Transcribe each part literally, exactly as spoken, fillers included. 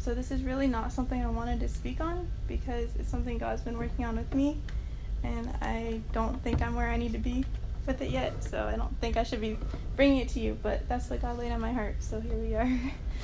so this is really not something I wanted to speak on because it's something God's been working on with me, and I don't think I'm where I need to be with it yet, so I don't think I should be bringing it to you, but that's what God laid on my heart, so here we are.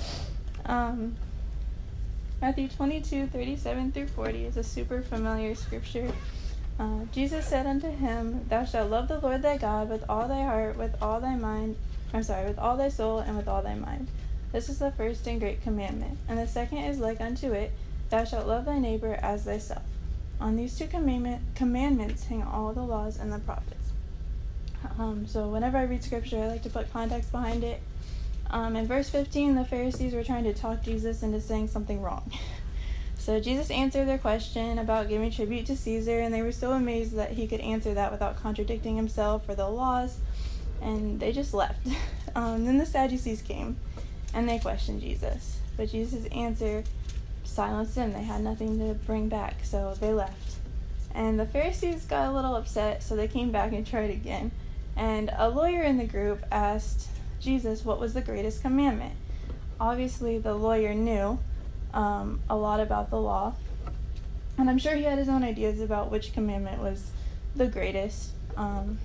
um, Matthew twenty-two, thirty-seven through forty is a super familiar scripture. Uh, Jesus said unto him, Thou shalt love the Lord thy God with all thy heart, with all thy mind, I'm sorry, with all thy soul, and with all thy mind. This is the first and great commandment, and the second is like unto it, Thou shalt love thy neighbor as thyself. On these two commandment, commandments hang all the laws and the prophets. Um, so whenever I read scripture, I like to put context behind it. Um, in verse fifteen, the Pharisees were trying to talk Jesus into saying something wrong. So Jesus answered their question about giving tribute to Caesar, and they were so amazed that he could answer that without contradicting himself or the laws, and they just left. Um, then the Sadducees came, and they questioned Jesus. But Jesus' answer silenced them. They had nothing to bring back, so they left. And the Pharisees got a little upset, so they came back and tried again. And a lawyer in the group asked Jesus what was the greatest commandment. Obviously, the lawyer knew um, a lot about the law, and I'm sure he had his own ideas about which commandment was the greatest. Um,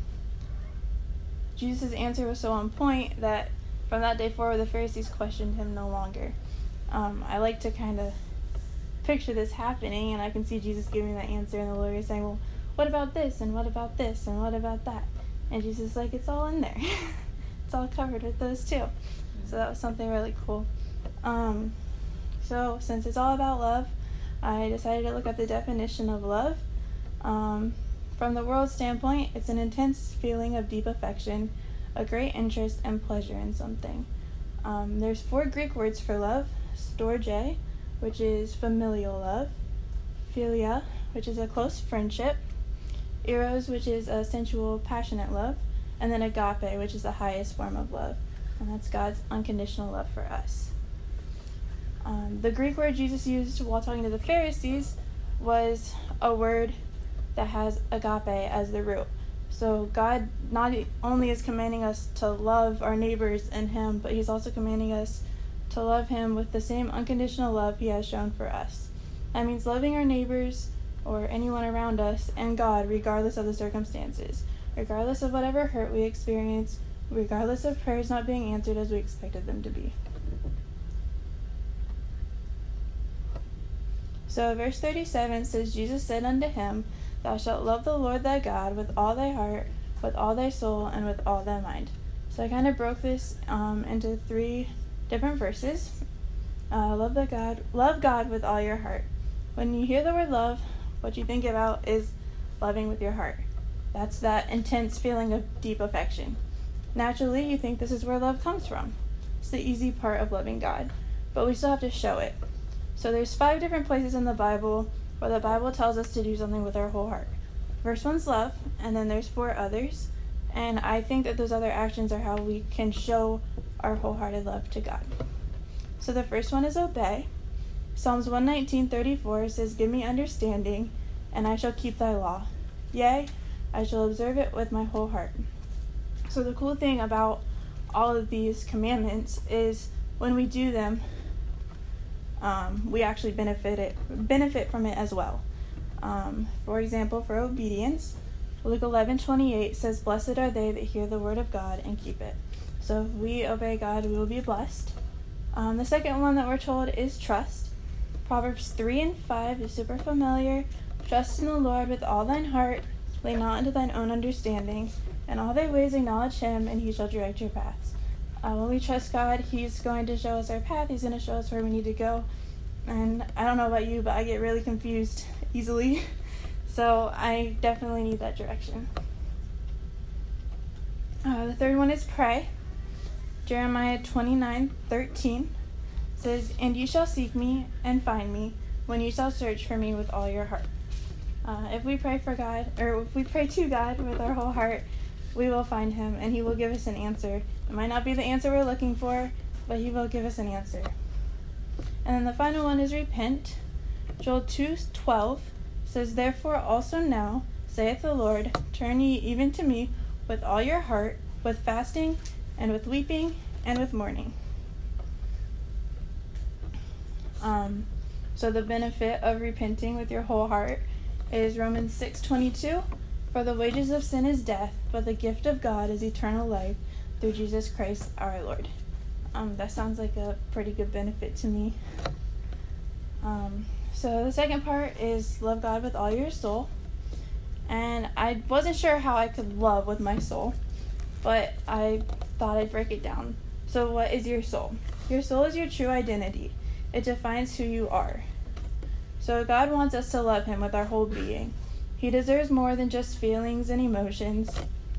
Jesus' answer was so on point that from that day forward, the Pharisees questioned him no longer. Um, I like to kind of picture this happening, and I can see Jesus giving that answer, and the lawyer saying, well, what about this, and what about this, and what about that? And Jesus is like, it's all in there. It's all covered with those too. So that was something really cool. Um, so since it's all about love, I decided to look up the definition of love. Um, from the world standpoint, it's an intense feeling of deep affection, a great interest and pleasure in something. Um, there's four Greek words for love: storge, which is familial love; philia, which is a close friendship; eros, which is a sensual, passionate love; and then agape, which is the highest form of love, and that's God's unconditional love for us. Um, the Greek word Jesus used while talking to the Pharisees was a word that has agape as the root. So God not only is commanding us to love our neighbors and him, but he's also commanding us to love him with the same unconditional love he has shown for us. That means loving our neighbors or anyone around us and God regardless of the circumstances, regardless of whatever hurt we experience, regardless of prayers not being answered as we expected them to be. So verse thirty-seven says, Jesus said unto him, Thou shalt love the Lord thy God with all thy heart, with all thy soul, and with all thy mind. So I kind of broke this um, into three different verses. Uh, love the God, love God with all your heart. When you hear the word love, what you think about is loving with your heart. That's that intense feeling of deep affection. Naturally, you think this is where love comes from. It's the easy part of loving God, but we still have to show it. So there's five different places in the Bible where the Bible tells us to do something with our whole heart. First one's love, and then there's four others, and I think that those other actions are how we can show our wholehearted love to God. So the first one is obey. Psalms one nineteen thirty-four says, Give me understanding, and I shall keep thy law. Yea, I shall observe it with my whole heart. So the cool thing about all of these commandments is when we do them, um, we actually benefit it, benefit from it as well. Um, for example, for obedience, Luke eleven twenty-eight says, Blessed are they that hear the word of God and keep it. So if we obey God, we will be blessed. Um, the second one that we're told is trust. Proverbs three and five is super familiar. Trust in the Lord with all thine heart, lean not unto thine own understanding, in all thy ways acknowledge him, and he shall direct your paths. Uh, when we trust God, he's going to show us our path. He's going to show us where we need to go. And I don't know about you, but I get really confused easily. So I definitely need that direction. Uh, the third one is pray. Jeremiah twenty-nine thirteen says, And ye shall seek me and find me when ye shall search for me with all your heart. Uh, if we pray for God, or if we pray to God with our whole heart, we will find him and he will give us an answer. It might not be the answer we're looking for, but he will give us an answer. And then the final one is repent. Joel two twelve says, Therefore also now, saith the Lord, turn ye even to me with all your heart, with fasting, and with weeping, and with mourning. Um, so the benefit of repenting with your whole heart is Romans six twenty-two. For the wages of sin is death, but the gift of God is eternal life through Jesus Christ our Lord. Um, that sounds like a pretty good benefit to me. Um, so the second part is love God with all your soul. And I wasn't sure how I could love with my soul, but I thought I'd break it down. So what is your soul? Your soul is your true identity. It defines who you are. So God wants us to love him with our whole being. He deserves more than just feelings and emotions.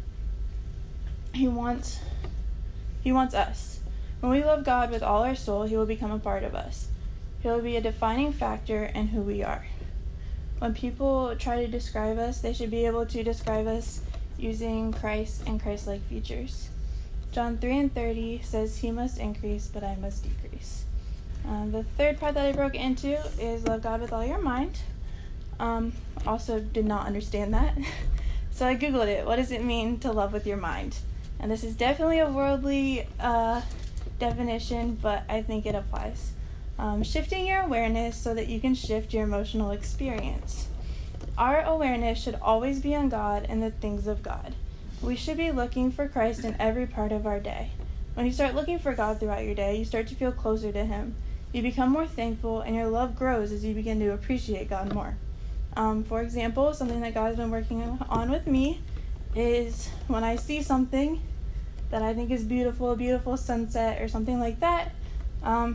He wants, he wants us. When we love God with all our soul, he will become a part of us. He will be a defining factor in who we are. When people try to describe us, they should be able to describe us using Christ and Christ-like features. John three and thirty says, he must increase, but I must decrease. Uh, the third part that I broke into is love God with all your mind. Um, also did not understand that. So I Googled it. What does it mean to love with your mind? And this is definitely a worldly uh, definition, but I think it applies. Um, shifting your awareness so that you can shift your emotional experience. Our awareness should always be on God and the things of God. We should be looking for Christ in every part of our day. When you start looking for God throughout your day, you start to feel closer to him. You become more thankful, and your love grows as you begin to appreciate God more. Um, for example, something that God's been working on with me is when I see something that I think is beautiful, a beautiful sunset or something like that, um,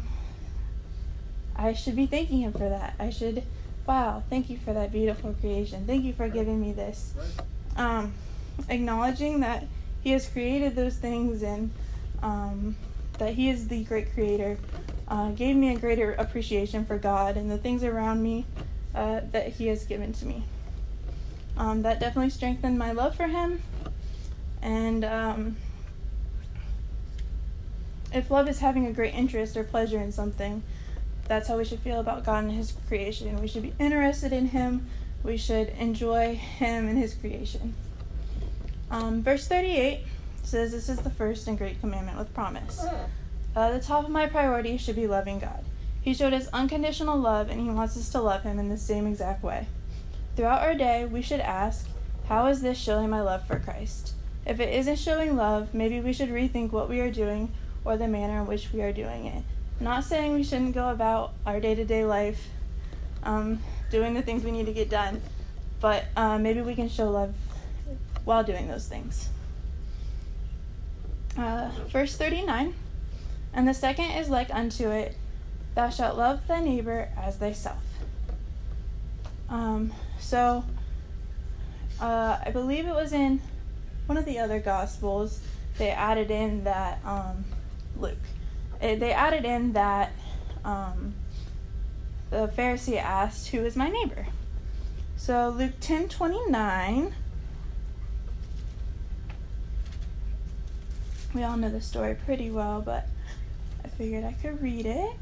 I should be thanking him for that. I should, wow, thank you for that beautiful creation. Thank you for giving me this. Um, acknowledging that he has created those things and um, that he is the great creator uh, gave me a greater appreciation for God and the things around me uh, that he has given to me. Um, that definitely strengthened my love for him. And um, if love is having a great interest or pleasure in something, that's how we should feel about God and his creation. We should be interested in him. We should enjoy him and his creation. Um, verse thirty-eight says, this is the first and great commandment with promise. Uh, the top of my priority should be loving God. He showed us unconditional love, and he wants us to love him in the same exact way. Throughout our day, we should ask, how is this showing my love for Christ? If it isn't showing love, maybe we should rethink what we are doing or the manner in which we are doing it. I'm not saying we shouldn't go about our day-to-day life um, doing the things we need to get done, but uh, maybe we can show love while doing those things. Uh, verse thirty-nine, and the second is like unto it, thou shalt love thy neighbor as thyself. Um, so, uh, I believe it was in one of the other Gospels, they added in that, um, Luke, it, they added in that um, the Pharisee asked, who is my neighbor? So Luke ten twenty-nine, we all know the story pretty well, but I figured I could read it.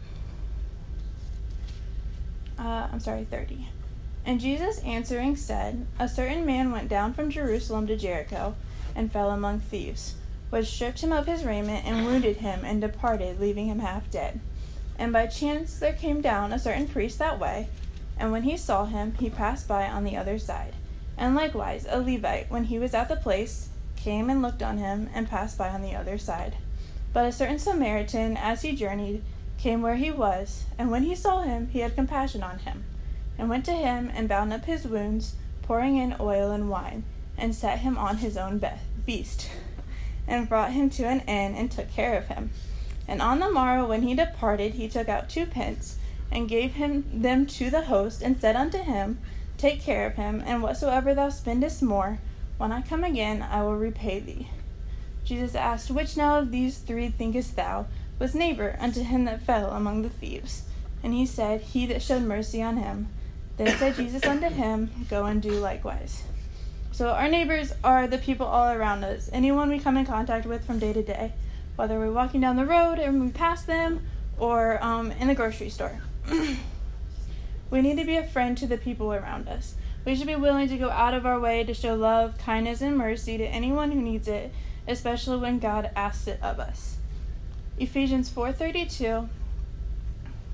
Uh, I'm sorry, thirty. And Jesus answering said, a certain man went down from Jerusalem to Jericho, and fell among thieves, which stripped him of his raiment, and wounded him, and departed, leaving him half dead. And by chance there came down a certain priest that way, and when he saw him, he passed by on the other side. And likewise a Levite, when he was at the place, came and looked on him, and passed by on the other side. But a certain Samaritan, as he journeyed, came where he was, and when he saw him, he had compassion on him, and went to him, and bound up his wounds, pouring in oil and wine, and set him on his own be- beast, and brought him to an inn, and took care of him. And on the morrow when he departed, he took out two pence, and gave him them to the host, and said unto him, take care of him, and whatsoever thou spendest more, when I come again, I will repay thee. Jesus asked, which now of these three thinkest thou was neighbor unto him that fell among the thieves? And he said, he that showed mercy on him. Then said Jesus unto him, go and do likewise. So our neighbors are the people all around us, anyone we come in contact with from day to day, whether we're walking down the road and we pass them, or um, in the grocery store. We need to be a friend to the people around us. We should be willing to go out of our way to show love, kindness, and mercy to anyone who needs it, especially when God asks it of us. Ephesians four thirty-two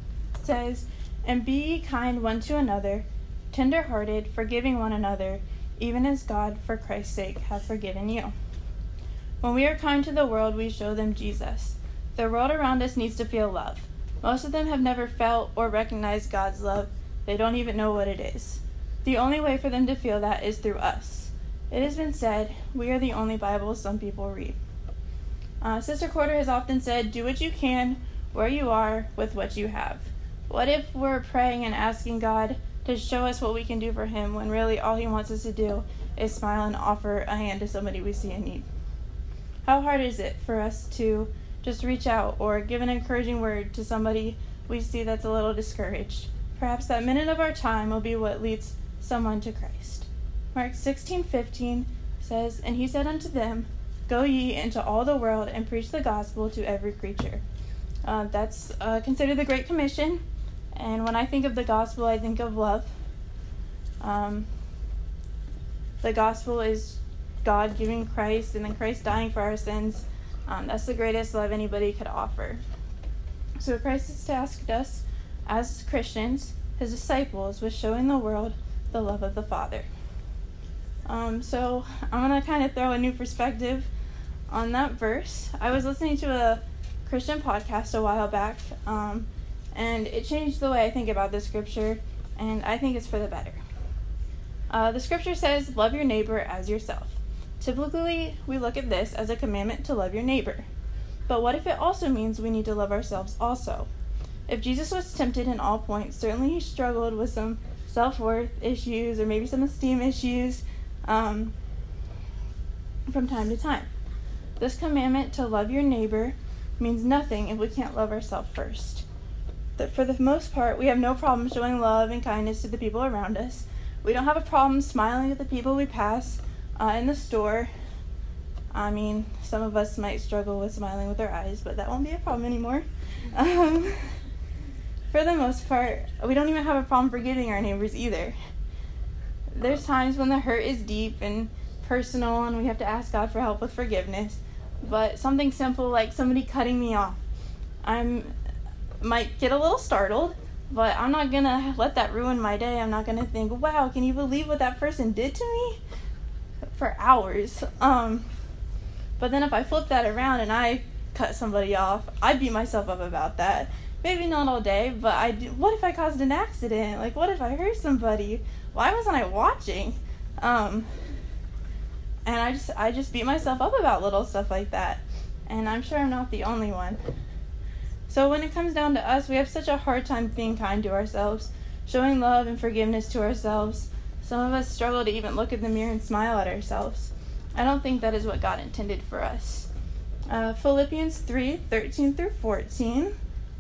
says, "And be ye kind one to another, tender-hearted, forgiving one another, even as God, for Christ's sake, hath forgiven you." When we are kind to the world, we show them Jesus. The world around us needs to feel love. Most of them have never felt or recognized God's love. They don't even know what it is. The only way for them to feel that is through us. It has been said, we are the only Bible some people read. Uh, Sister Corder has often said, do what you can, where you are, with what you have. What if we're praying and asking God to show us what we can do for him when really all he wants us to do is smile and offer a hand to somebody we see in need? How hard is it for us to just reach out or give an encouraging word to somebody we see that's a little discouraged? Perhaps that minute of our time will be what leads someone to Christ. Mark sixteen fifteen says, "And he said unto them, Go ye into all the world and preach the gospel to every creature." Uh, that's uh, considered the Great Commission. And when I think of the gospel, I think of love. Um, the gospel is God giving Christ and then Christ dying for our sins. Um, that's the greatest love anybody could offer. So Christ has tasked us as Christians, his disciples, with showing the world the love of the Father. Um, so I'm going to kind of throw a new perspective on that verse. I was listening to a Christian podcast a while back, um, and it changed the way I think about the scripture, and I think it's for the better. Uh, the scripture says, love your neighbor as yourself. Typically, we look at this as a commandment to love your neighbor. But what if it also means we need to love ourselves also? If Jesus was tempted in all points, certainly he struggled with some self-worth issues or maybe some esteem issues um, from time to time. This commandment to love your neighbor means nothing if we can't love ourselves first. That for the most part, we have no problem showing love and kindness to the people around us. We don't have a problem smiling at the people we pass uh, in the store. I mean, some of us might struggle with smiling with our eyes, but that won't be a problem anymore. Um, for the most part, we don't even have a problem forgiving our neighbors either. There's times when the hurt is deep and personal and we have to ask God for help with forgiveness. But something simple like somebody cutting me off, I might get a little startled, but I'm not going to let that ruin my day. I'm not going to think, wow, can you believe what that person did to me? For hours. Um, but then if I flip that around and I cut somebody off, I beat myself up about that. Maybe not all day, but I do. What if I caused an accident? Like, what if I hurt somebody? Why wasn't I watching? Um, and I just, I just beat myself up about little stuff like that. And I'm sure I'm not the only one. So when it comes down to us, we have such a hard time being kind to ourselves, showing love and forgiveness to ourselves. Some of us struggle to even look in the mirror and smile at ourselves. I don't think that is what God intended for us. Uh, Philippians three thirteen through fourteen.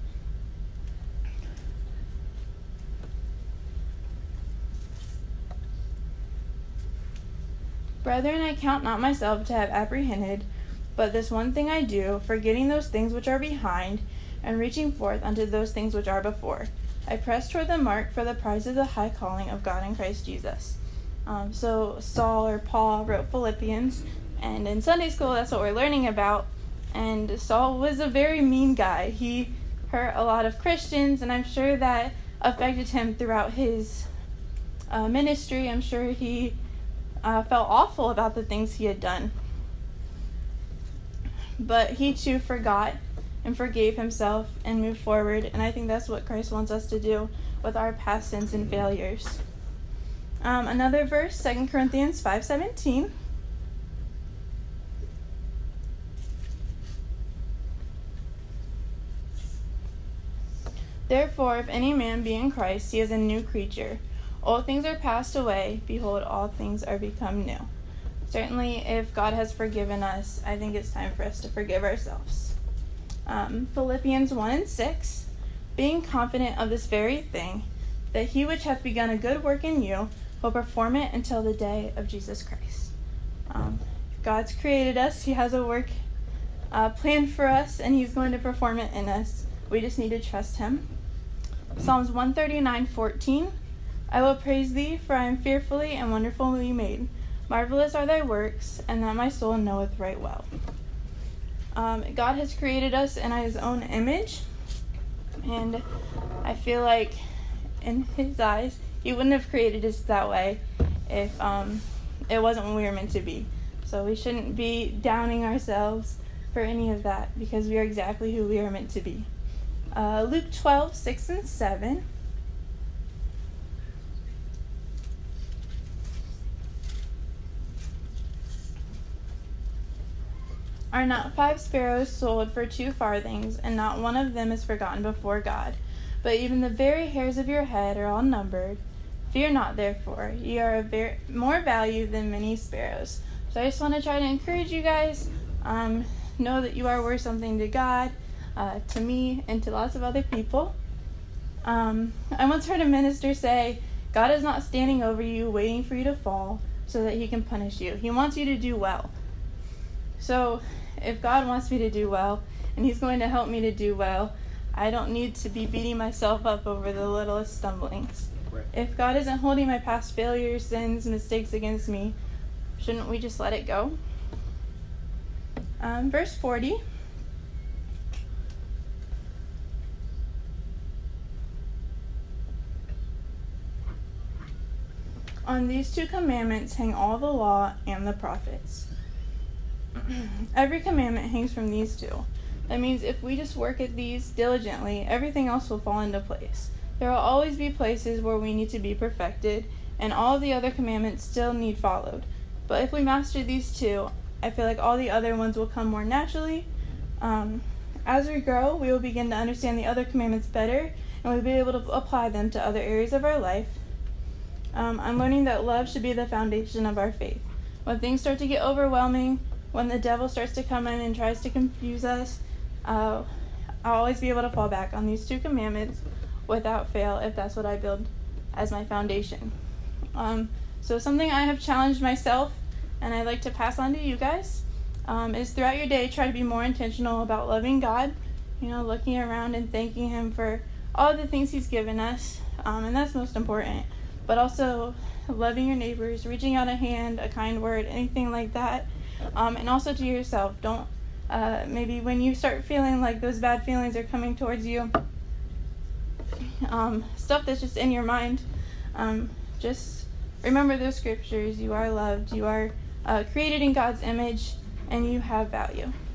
Brethren, I count not myself to have apprehended, but this one thing I do, forgetting those things which are behind, and reaching forth unto those things which are before. I press toward the mark for the prize of the high calling of God in Christ Jesus. Um, so Saul or Paul wrote Philippians, and in Sunday school that's what we're learning about. And Saul was a very mean guy. He hurt a lot of Christians, and I'm sure that affected him throughout his uh, ministry. I'm sure he uh, felt awful about the things he had done. But he too forgot and forgave himself and moved forward, and I think that's what Christ wants us to do with our past sins and failures. Um, another verse, Second Corinthians five seventeen. Therefore, if any man be in Christ, he is a new creature. Old things are passed away, behold, all things are become new. Certainly, if God has forgiven us, I think it's time for us to forgive ourselves. Um, Philippians one and six, being confident of this very thing, that he which hath begun a good work in you will perform it until the day of Jesus Christ. Um, God's created us. He has a work uh, planned for us, and he's going to perform it in us. We just need to trust him. Psalms one thirty-nine fourteen, I will praise thee, for I am fearfully and wonderfully made. Marvelous are thy works, and that my soul knoweth right well. Um, God has created us in his own image, And I feel like in his eyes, he wouldn't have created us that way if um, it wasn't what we were meant to be. So we shouldn't be downing ourselves for any of that, because we are exactly who we are meant to be. Uh, Luke twelve, six and seven. Are not five sparrows sold for two farthings, and not one of them is forgotten before God? But even the very hairs of your head are all numbered. Fear not, therefore, ye are of very, more value than many sparrows. So I just want to try to encourage you guys. Um, know that you are worth something to God, uh, to me, and to lots of other people. Um, I once heard a minister say, God is not standing over you waiting for you to fall so that he can punish you. He wants you to do well. So if God wants me to do well, and he's going to help me to do well, I don't need to be beating myself up over the littlest stumblings. Right. If God isn't holding my past failures, sins, mistakes against me, shouldn't we just let it go? Um, verse forty. On these two commandments hang all the law and the prophets. Every commandment hangs from these two. That means if we just work at these diligently, everything else will fall into place. There will always be places where we need to be perfected, and all of the other commandments still need followed. But if we master these two, I feel like all the other ones will come more naturally. Um, as we grow, we will begin to understand the other commandments better, and we'll be able to apply them to other areas of our life. Um, I'm learning that love should be the foundation of our faith. When things start to get overwhelming, when the devil starts to come in and tries to confuse us, uh, I'll always be able to fall back on these two commandments without fail if that's what I build as my foundation. Um, so something I have challenged myself and I'd like to pass on to you guys um, is throughout your day, try to be more intentional about loving God, you know, looking around and thanking him for all the things he's given us, um, and that's most important, but also loving your neighbors, reaching out a hand, a kind word, anything like that. Um, and also to yourself, don't, uh, maybe when you start feeling like those bad feelings are coming towards you, um, stuff that's just in your mind, um, just remember those scriptures. You are loved, you are uh, created in God's image, and you have value.